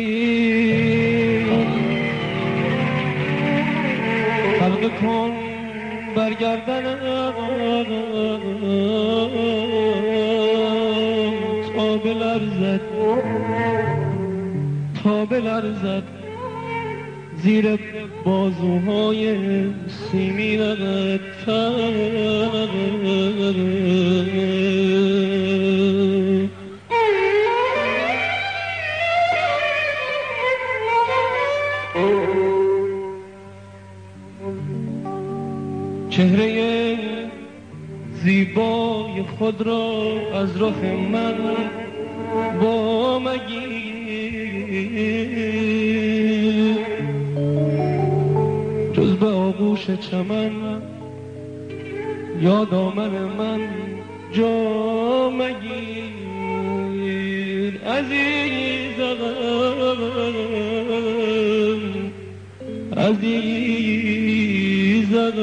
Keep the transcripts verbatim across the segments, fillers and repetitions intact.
حلقه کن برگردنم تا بلرزد تا بلرزد زیر بازوهای سیمینت چهره زیبای خود را از رخ من با مگیر، جز به آغوش چمن یا دامن من جا مگیر. عزیزم عزیزم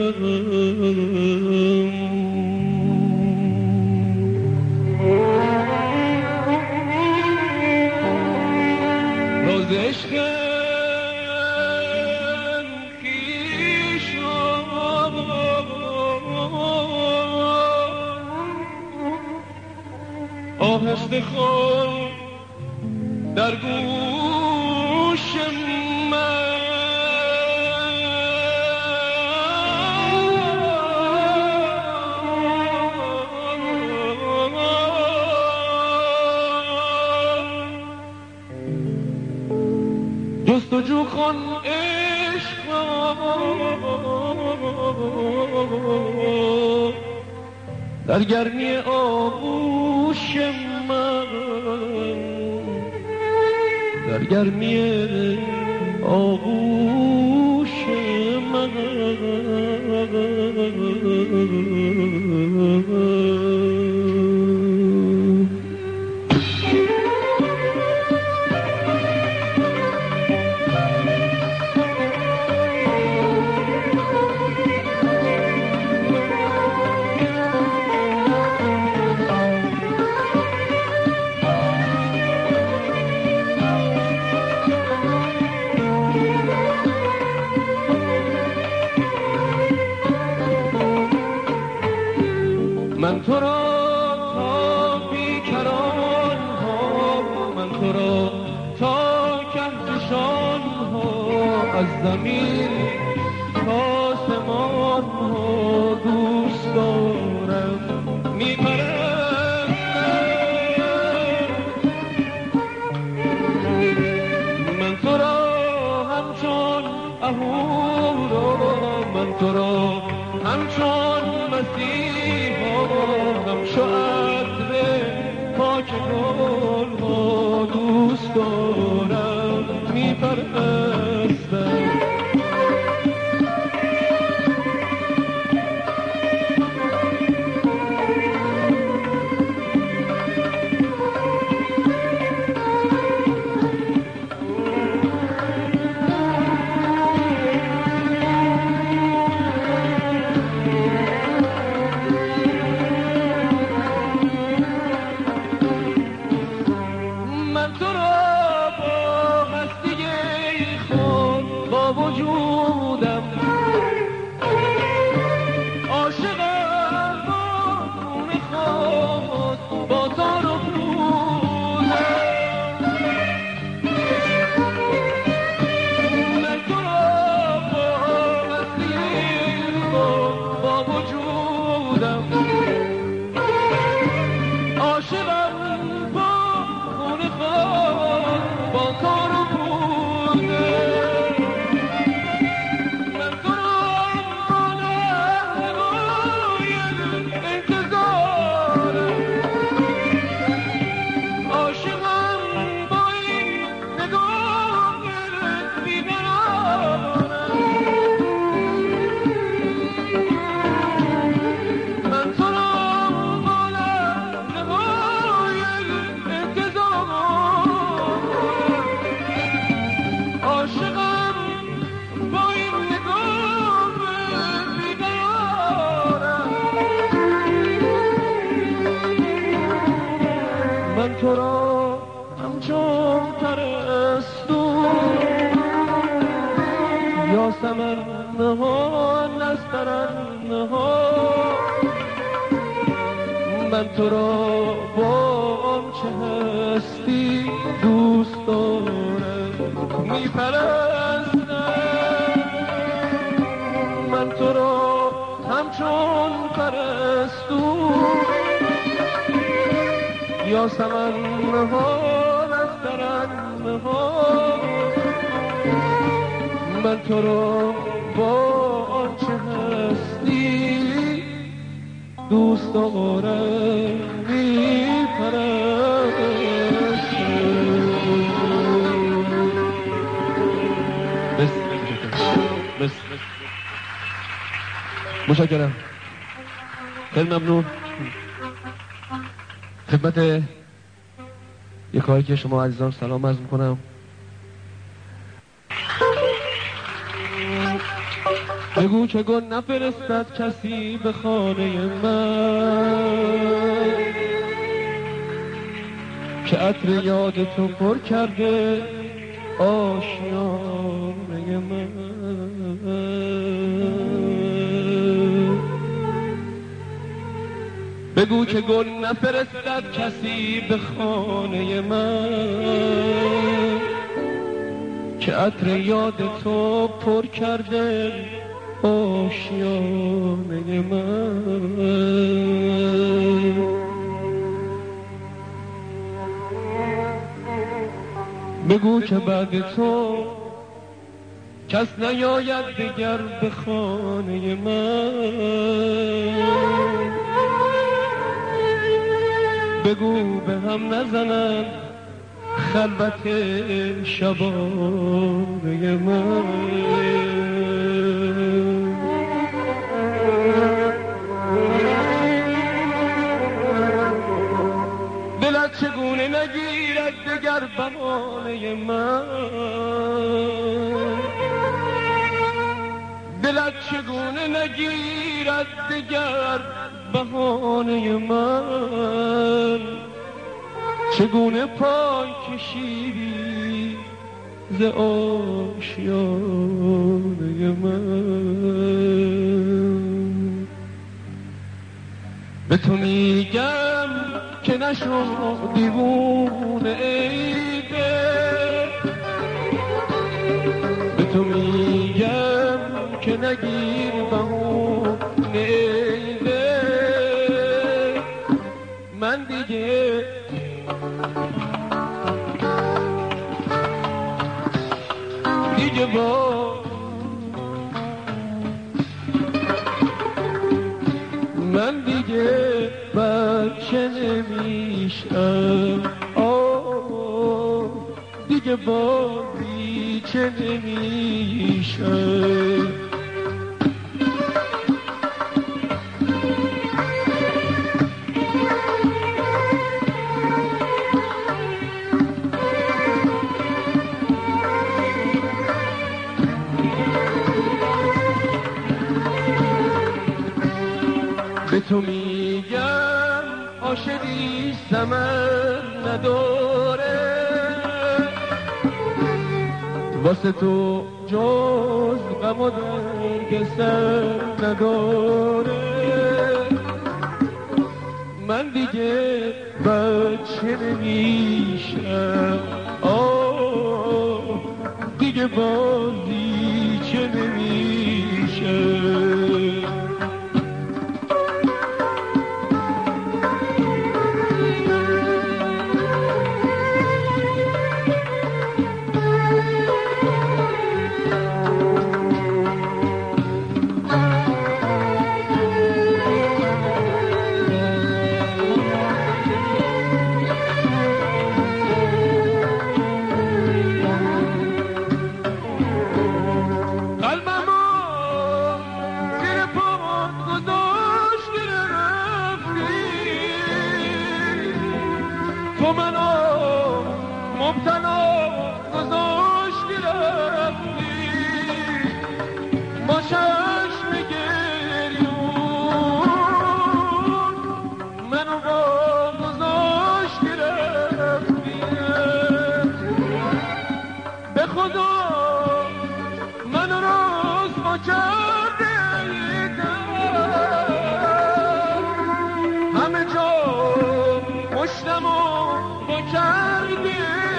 راز عشقم خویش آهسته خوان در گوش من، جستجو کن عشق در گرمی آغوش من، در گرمی آغوش من. من تو را تا بیکران ها، من تو را تا کهکشان ها، از زمین تا آسمان ها دوست دارم میپرستم. من تو را همچون اهورا، من تو را همچون مسیحا، همچو عطر پاک گل ها دوست دارم میپرستم. تمنا نسترنها من تو را با آنچه هستی دوست دارم میپرستم من تو را همچون پرستو یا سمنها نسترنها من تو را با آنچه هستی دوست دارم میپرستم. بس بس متشکرم، خیلی ممنون. خدمت یکایی که شما عزیزان سلام عرض میکنم. بگو که گل نفرستد کسی به خانه من که عطر یاد تو پر کرده آشیانه من. بگو که گل نفرستد کسی به خانه من که عطر یاد تو پر کرده آشیانه من. بگو که بعد تو کس نیاید دیگر به خانه من. بگو به هم نزنند خلوت شبانه من. دلت چگونه نگیرد دگر بهانه من. دلت چگونه نگیرد دگر بهانه من. چگونه پای کشیدی ز آشیانه من. به تو میگم که نشو دیوونه ای دل. به تو میگم که نگیر بهونه ای دل. من دیگه دیگه با من دیگه بچه نمیشم. آه دیگه با بیچه نمیشم. به تو میگم عاشقی ثمر نداره. واسه تو جز غم و درد سر نداره. من دیگه بچه نمیشم. آه دیگه بازی چه نمیشم. تو منو مبتلا گذاشتی رفتی با چشم گریون. منو با گذاشتی رفتی به خدا منو راست کرده همه جا مشتمو با کردی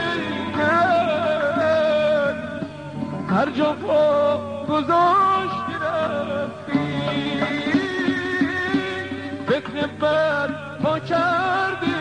هر جا پا گذاشتی رفتی فکر بد پا کردی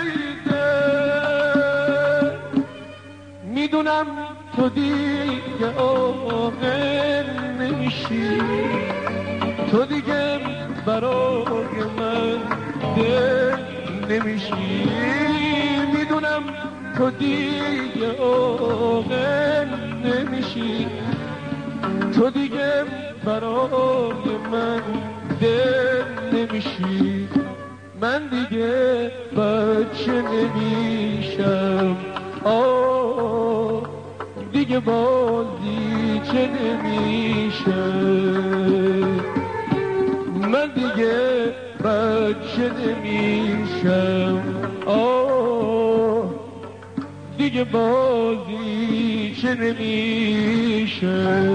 میدونم تو دیگه عاقل نمیشی تو دیگه برای من دل نمیشی میدونم تو دیگه عاقل نمیشی تو دیگه برای من دل نمیشی من دیگه بچه نمیشم آه دیگه بازی چه نمیشه من دیگه بچه نمیشم آه دیگه بازی چه نمیشه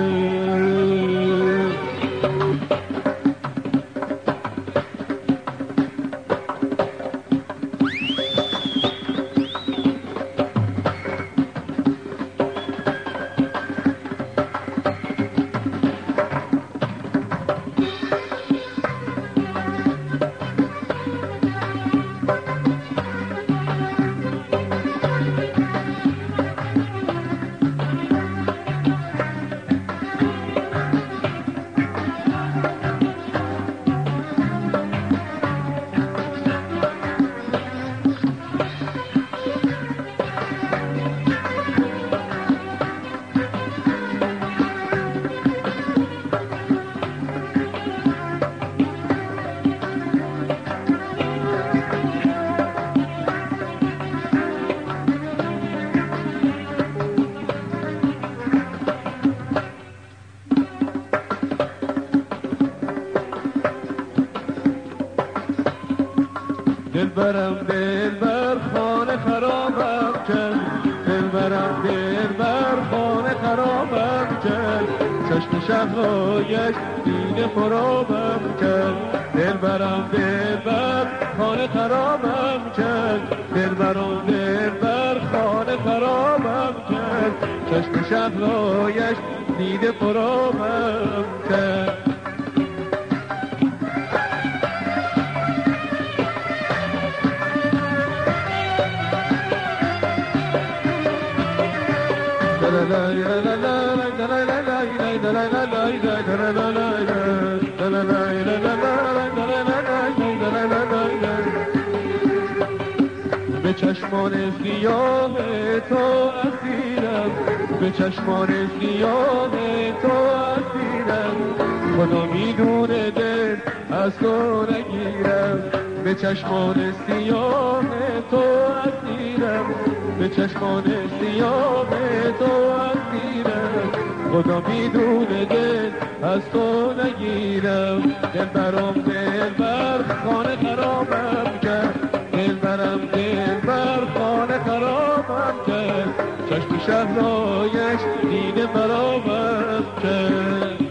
دلبرم دلبر خانه خرابم کرد دلبرم دلبر خانه خرابم کرد چشم شبهایش دیده خرابم کرد دلبرم دلبر خانه خرابم کرد دلبرم دلبر خانه خرابم کرد چشم شبهایش دیده خرابم کرد به چشمان سیاه تو اسیرم به چشمان سیاه تو اسیرم خدا میدونه دل از تو نگیرم به چشمان سیاه تو اسیرم به چشمان سیاه تو اسیرم خدا میدونه دل از تو نگیرم دلبرم دلبر خانه خرابم کرد دلبرم دلبر خانه خرابم کرد چشم شهرایش دیده برابم کرد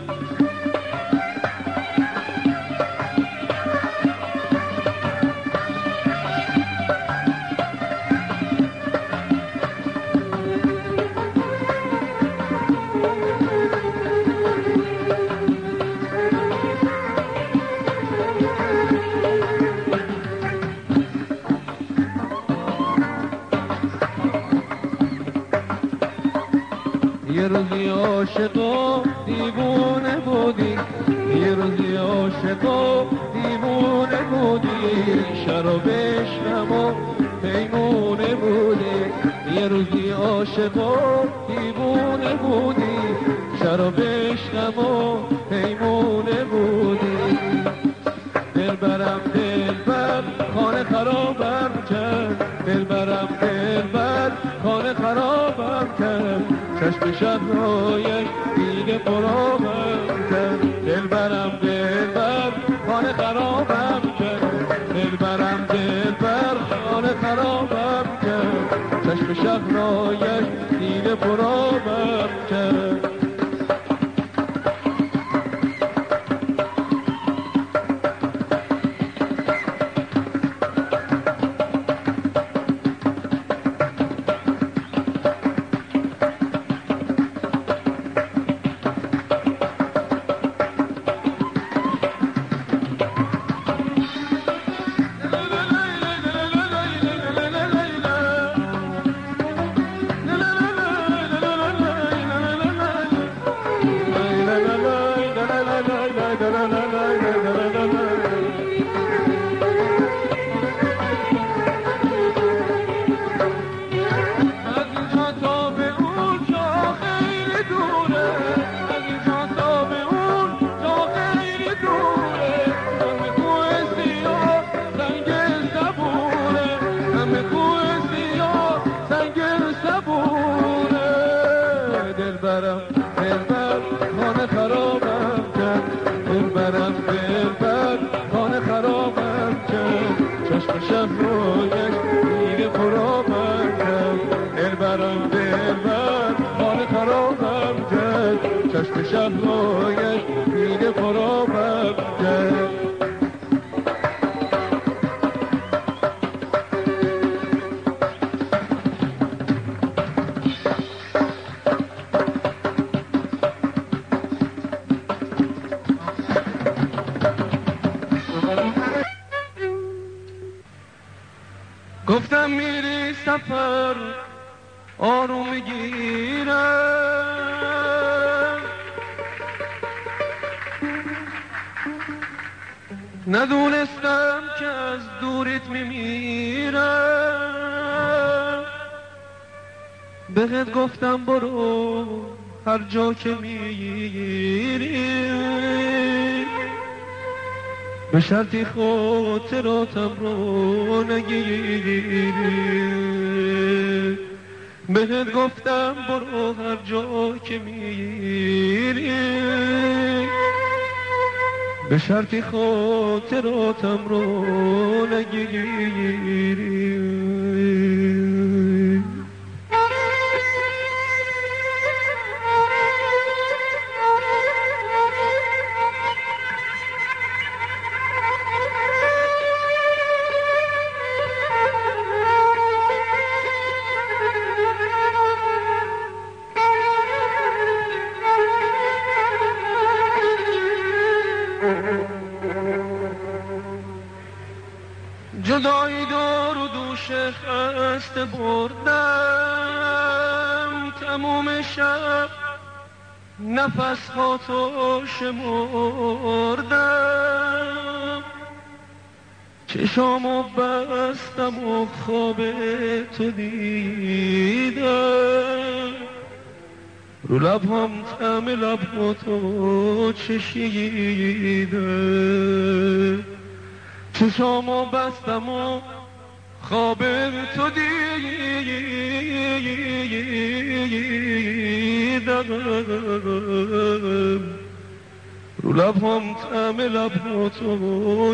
یه روزی عاشقا دیوونه بودی یه روزی عاشقا دیوونه بودی شراب عشقم و پیمونه بودی یه روزی عاشقا دیوونه بودی شراب عشقم و پیمونه بودی دلبرم دلبر خانه خرابم کرد دلبرم دلبر خانه خرابم کرد چشم شبهایش دیده پرابم کرد دلبرم دلبر خانه خرابم کرد دلبرم دلبر خانه خرابم کرد چشم شبهایش دیده پرابم کرد دوره از اینجا تا به اون جا خیلی دوره همه کوه سیاه سنگ صبوره همه کوه سیاه سنگ صبوره دلبرم دلبر خانه خرابم کرد دلبرم دلبر خانه خرابم کرد چشم شب رو یک دیگه خرابم کرد دلبرم دلبر خانه خرابم کرد چشم شب رو یک دیگه خرابم کرد گفتم میری سفر آروم میگیرم ندونستم که از دورت میمیرم بهت گفتم برو هر جا که میری به شرطی خاطراتم رو نگیری بهت گفتم برو هر جا که میری به شرطی خاطراتم رو نگیری جدایی دار و دوش خسته بردم تموم شب نفس ها تو شمردم چشامو بستم و خواب تو دیدم رو لبم طعم لب تو چشیدم چشامو بستم و خواب تو دیدم رو لبم طعم لب تو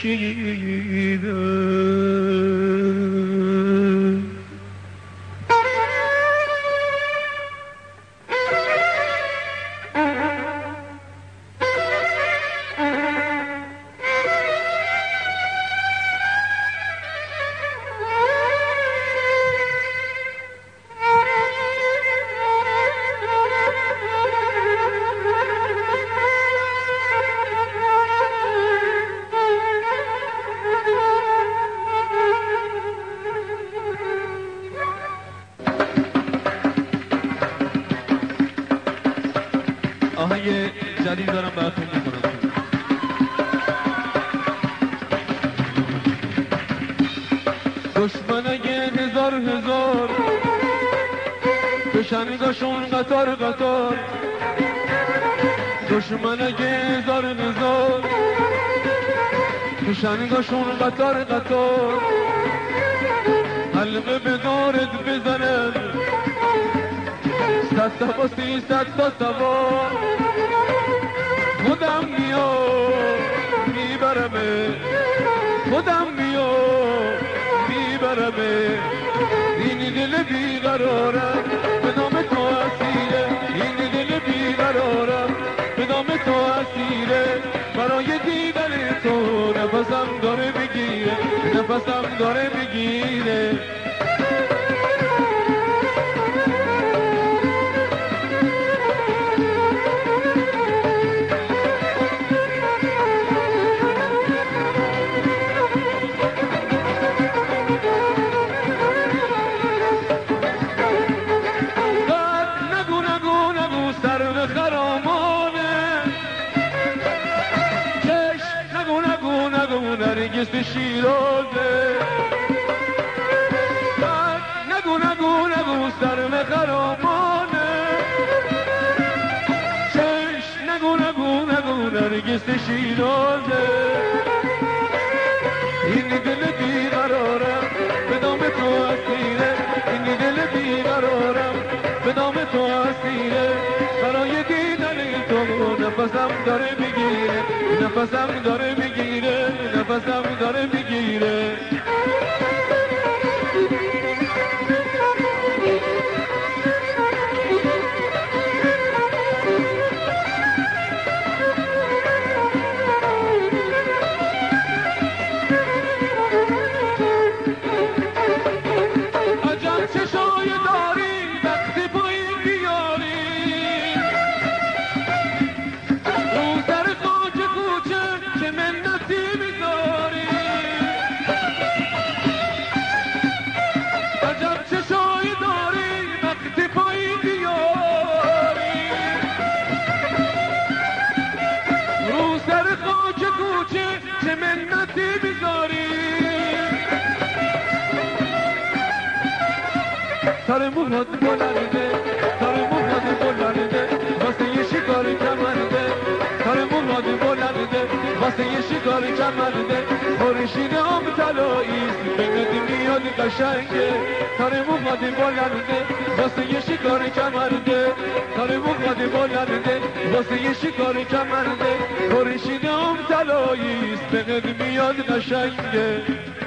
چشیدم آهنگ جدید دارم براتون میکنم دشمن اگه هزار هزار کشنگاشون قطار قطار دشمن اگه هزار هزار کشنگاشون قطار قطار حلقه به دارت بزنن صد سوا سیصد تا سوا خودم میام میبرمه خودم میام میبرمه این دل بیقرارم به نام تو اسیره این دل بیقرارم به نام تو اسیره برای دیدن تو نفسم داره بگیره نفسم داره بگیره نرگس شیرازه نگو نگو نگو سرم خرامانه نرگس شیرازه این دل بیقرارم به نام تو اسیره این دل بیقرارم به نام تو اسیره برای دیدن تو نفسم داره میگیره نفسم داره میگیره نفسم داره میگیره سر موهات بلنده سر موهات بلنده واسه یه شکار کمرده سر موهات بلنده واسه یه شکار کمرده خورشید هم طلاییست بگد میاد قشنگه سر موهات بلنده واسه یه شکار کمرده سر موهات بلنده واسه یه شکار کمرده خورشید هم طلاییست بگد میاد قشنگه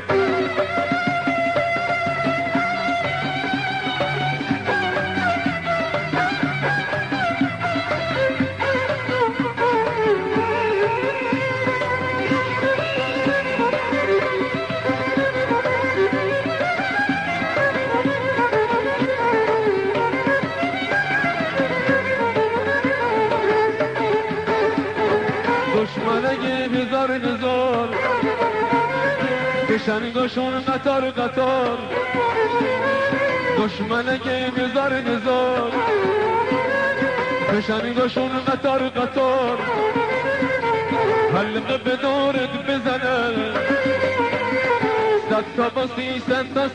دشمنه هزار هزار کشنگاشون قطار قطار دشمنه هزار هزار کشنگاشون قطار قطار حلقه به دورت بزنه صد تا با سیصد تا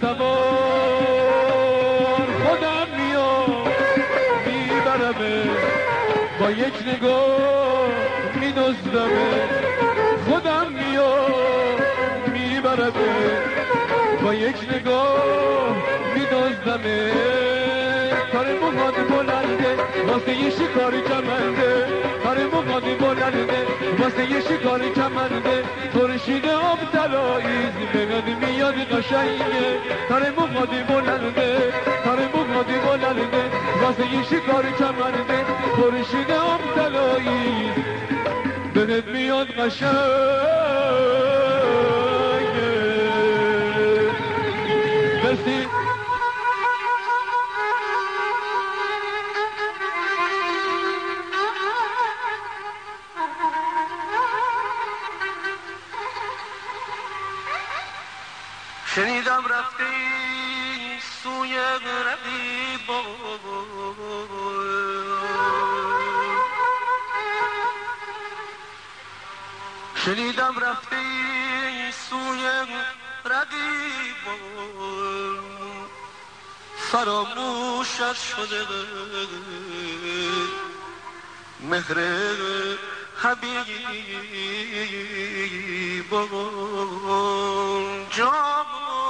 سوار خودم میام میبرمه با یک نگاه میدزدمه خودم میام میبرمه با یک نگاه میدزدمه سر موهات بلنده واسه یه شکار کمرده سر موهات بلنده واسه یه شکار کمرده خورشید آب طلاییست بگد میاد قشنگه سر موهات بلنده سر موهات بلنده واسه یه شکار کمرده خورشید آب طلاییست بگد میاد قشنگه بسی شنیدم رفتی سوی رقیبان شنیدم رفتی سوی رقیبان فراموشت شده مهر حبیبان جان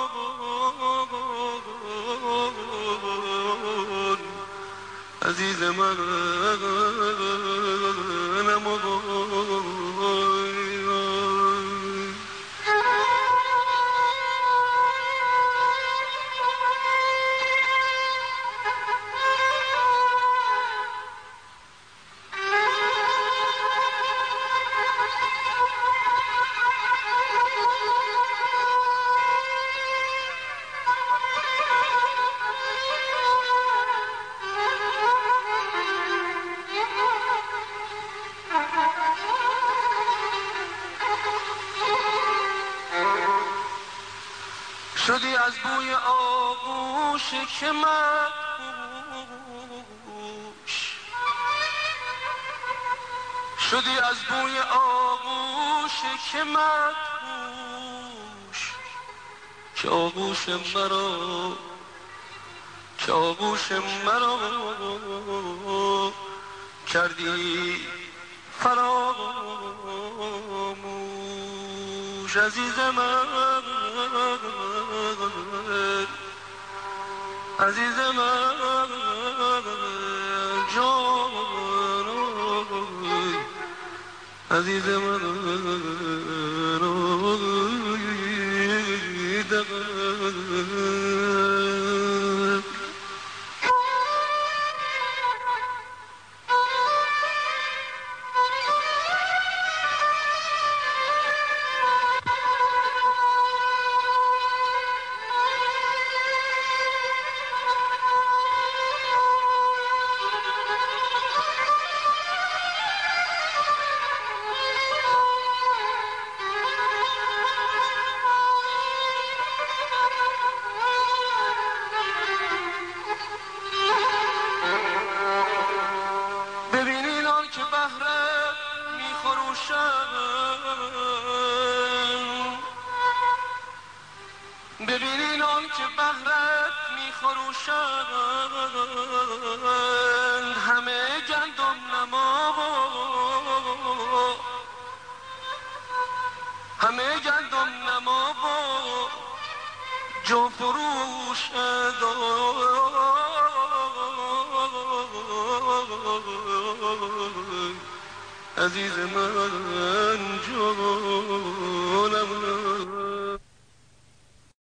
عزیز من شدی از بوی آغوش که مدهوش شدی از بوی آغوش که مدهوش که آغوش مرا که آغوش مرا کردی فراموش نوش عزیز من عزیز من جان عزیز من ببینین آن که بهره میخروشن ببینین آن که بهره میخروشن همه گندم نما همه گندم نما جو فروش عزیز من جان